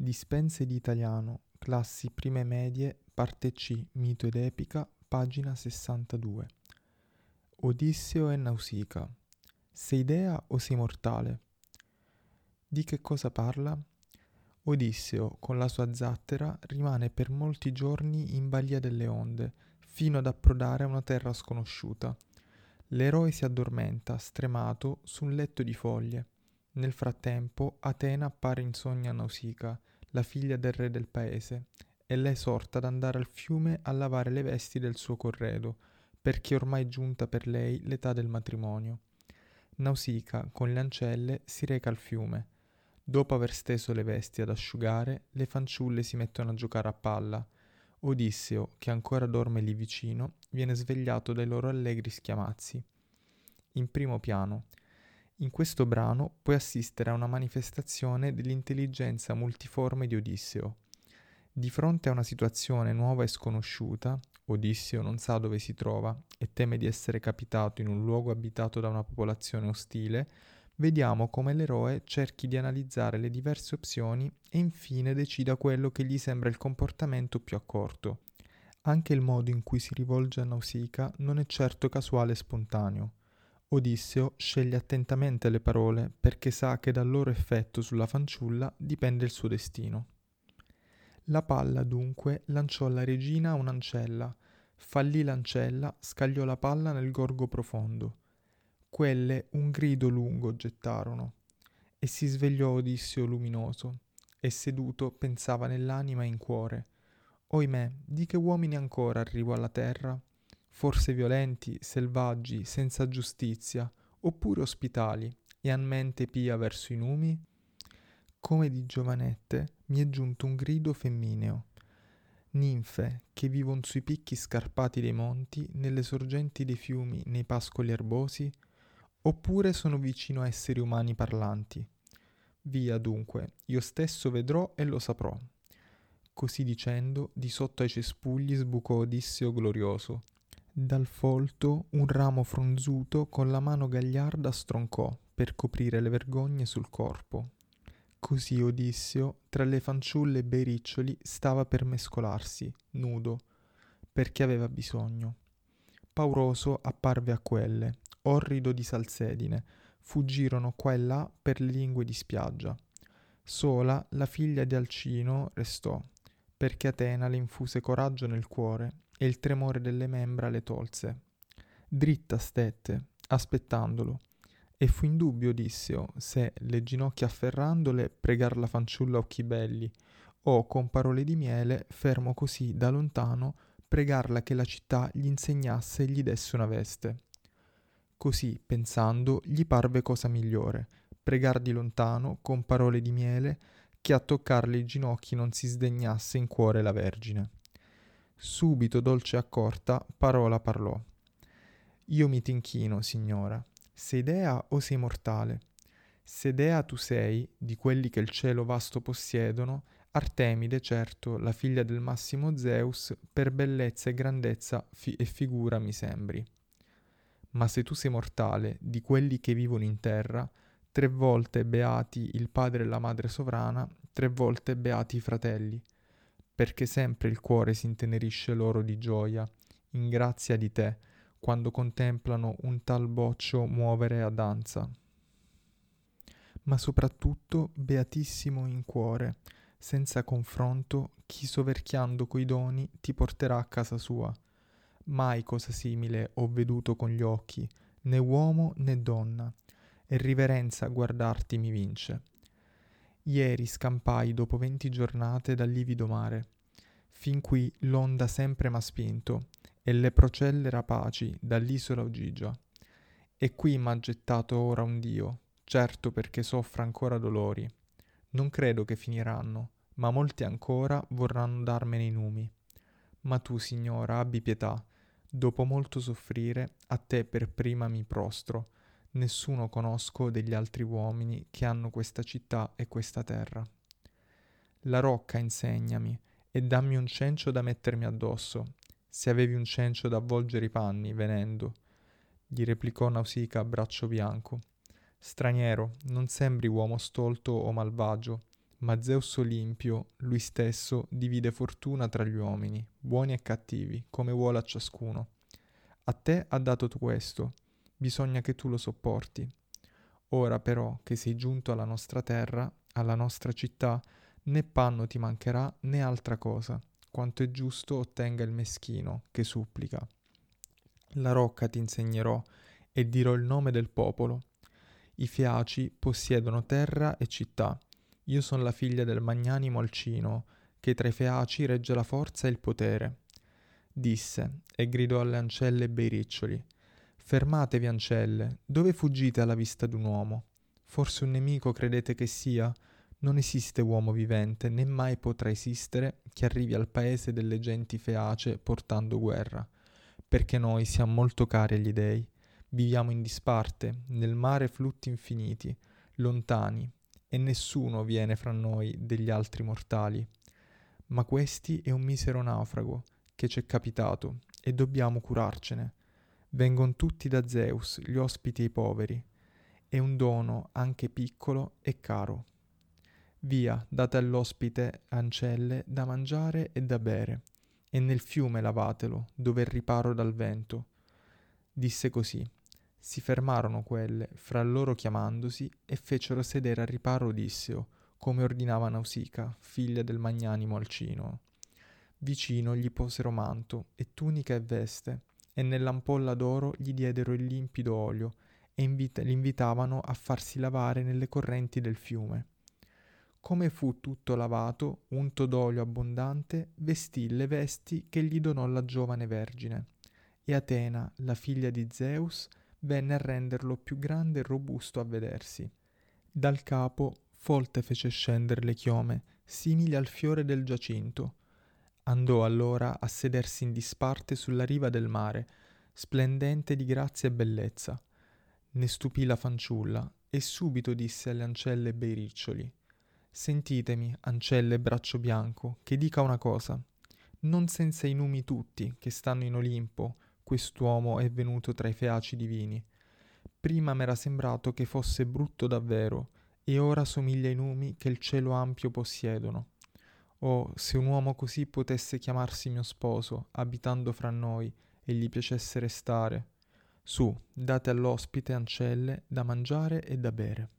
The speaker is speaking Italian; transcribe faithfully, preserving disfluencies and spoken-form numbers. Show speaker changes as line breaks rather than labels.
Dispense di italiano, classi prime medie, parte C, mito ed epica, pagina sessantadue. Odisseo e Nausicaa. Sei dea o sei mortale? Di che cosa parla? Odisseo, con la sua zattera, rimane per molti giorni in balia delle onde, fino ad approdare a una terra sconosciuta. L'eroe si addormenta, stremato, su un letto di foglie. Nel frattempo, Atena appare in sogno a Nausicaa, la figlia del re del paese, e la esorta ad andare al fiume a lavare le vesti del suo corredo, perché ormai è giunta per lei l'età del matrimonio. Nausicaa, con le ancelle, si reca al fiume. Dopo aver steso le vesti ad asciugare, le fanciulle si mettono a giocare a palla. Odisseo, che ancora dorme lì vicino, viene svegliato dai loro allegri schiamazzi. In primo piano. In questo brano puoi assistere a una manifestazione dell'intelligenza multiforme di Odisseo. Di fronte a una situazione nuova e sconosciuta, Odisseo non sa dove si trova e teme di essere capitato in un luogo abitato da una popolazione ostile, vediamo come l'eroe cerchi di analizzare le diverse opzioni e infine decida quello che gli sembra il comportamento più accorto. Anche il modo in cui si rivolge a Nausicaa non è certo casuale e spontaneo. Odisseo sceglie attentamente le parole perché sa che dal loro effetto sulla fanciulla dipende il suo destino. La palla dunque lanciò alla regina un'ancella, fallì l'ancella, scagliò la palla nel gorgo profondo. Quelle un grido lungo gettarono, e si svegliò Odisseo luminoso, e seduto pensava nell'anima e in cuore: oimè, di che uomini ancora arrivo alla terra? Forse violenti, selvaggi, senza giustizia, oppure ospitali, e han mente pia verso i numi? Come di giovanette mi è giunto un grido femmineo. Ninfe che vivon sui picchi scarpati dei monti, nelle sorgenti dei fiumi, nei pascoli erbosi, oppure sono vicino a esseri umani parlanti. Via dunque, io stesso vedrò e lo saprò. Così dicendo, di sotto ai cespugli sbucò Odisseo glorioso. Dal folto un ramo fronzuto con la mano gagliarda stroncò per coprire le vergogne sul corpo. Così Odisseo, tra le fanciulle e i bei riccioli, stava per mescolarsi, nudo, perché aveva bisogno. Pauroso apparve a quelle, orrido di salsedine, fuggirono qua e là per le lingue di spiaggia. Sola la figlia di Alcino restò, perché Atena le infuse coraggio nel cuore e il tremore delle membra le tolse. Dritta stette, aspettandolo, e fu in dubbio Odisseo se, le ginocchia afferrandole, pregar la fanciulla a occhi belli, o con parole di miele, fermo così da lontano, pregarla che la città gli insegnasse e gli desse una veste. Così, pensando, gli parve cosa migliore, pregar di lontano, con parole di miele, che a toccarle i ginocchi non si sdegnasse in cuore la Vergine. Subito, dolce e accorta, parola parlò. Io mi t'inchino, signora. Sei dea o sei mortale? Se dea tu sei, di quelli che il cielo vasto possiedono, Artemide, certo, la figlia del massimo Zeus, per bellezza e grandezza fi- e figura mi sembri. Ma se tu sei mortale, di quelli che vivono in terra, tre volte beati il padre e la madre sovrana, tre volte beati i fratelli, perché sempre il cuore si intenerisce loro di gioia, in grazia di te, quando contemplano un tal boccio muovere a danza. Ma soprattutto beatissimo in cuore, senza confronto, chi soverchiando coi doni ti porterà a casa sua. Mai cosa simile ho veduto con gli occhi, né uomo né donna, e riverenza a guardarti mi vince. Ieri scampai dopo venti giornate dal livido mare, fin qui l'onda sempre m'ha spinto, e le procelle rapaci dall'isola Ogygia. E qui m'ha gettato ora un dio, certo perché soffra ancora dolori. Non credo che finiranno, ma molti ancora vorranno darmene i numi. Ma tu, signora, abbi pietà. Dopo molto soffrire, a te per prima mi prostro. Nessuno conosco degli altri uomini che hanno questa città e questa terra. La rocca insegnami, e dammi un cencio da mettermi addosso, se avevi un cencio da avvolgere i panni, venendo. Gli replicò Nausicaa a braccio bianco. Straniero, non sembri uomo stolto o malvagio, ma Zeus Olimpio, lui stesso, divide fortuna tra gli uomini, buoni e cattivi, come vuole a ciascuno. A te ha dato tu questo, bisogna che tu lo sopporti. Ora però che sei giunto alla nostra terra, alla nostra città, né panno ti mancherà né altra cosa, quanto è giusto ottenga il meschino che supplica. La rocca ti insegnerò e dirò il nome del popolo. I Feaci possiedono terra e città. Io sono la figlia del magnanimo Alcino, che tra i Feaci regge la forza e il potere. Disse, e gridò alle ancelle e bei riccioli. Fermatevi, ancelle, dove fuggite alla vista d'un uomo? Forse un nemico credete che sia? Non esiste uomo vivente, né mai potrà esistere, che arrivi al paese delle genti feace portando guerra, perché noi siamo molto cari agli dei. Viviamo in disparte, nel mare flutti infiniti, lontani, e nessuno viene fra noi degli altri mortali. Ma questi è un misero naufrago che c'è capitato, e dobbiamo curarcene. Vengon tutti da Zeus, gli ospiti e i poveri. È un dono anche piccolo e caro. Via, date all'ospite ancelle da mangiare e da bere, e nel fiume lavatelo, dove è riparo dal vento. Disse così. Si fermarono quelle, fra loro chiamandosi, e fecero sedere a riparo Odisseo, come ordinava Nausica, figlia del magnanimo Alcino. Vicino gli posero manto, e tunica e veste, e nell'ampolla d'oro gli diedero il limpido olio, e invita- l'invitavano a farsi lavare nelle correnti del fiume. Come fu tutto lavato, unto d'olio abbondante, vestì le vesti che gli donò la giovane vergine. E Atena, la figlia di Zeus, venne a renderlo più grande e robusto a vedersi. Dal capo folte fece scendere le chiome, simili al fiore del giacinto. Andò allora a sedersi in disparte sulla riva del mare, splendente di grazia e bellezza. Ne stupì la fanciulla, e subito disse alle ancelle e bei riccioli: Sentitemi, ancelle braccio bianco, che dica una cosa. Non senza i numi tutti, che stanno in Olimpo, quest'uomo è venuto tra i feaci divini. Prima m'era sembrato che fosse brutto davvero, e ora somiglia ai numi che il cielo ampio possiedono. Oh, se un uomo così potesse chiamarsi mio sposo, abitando fra noi, e gli piacesse restare. Su, date all'ospite ancelle da mangiare e da bere.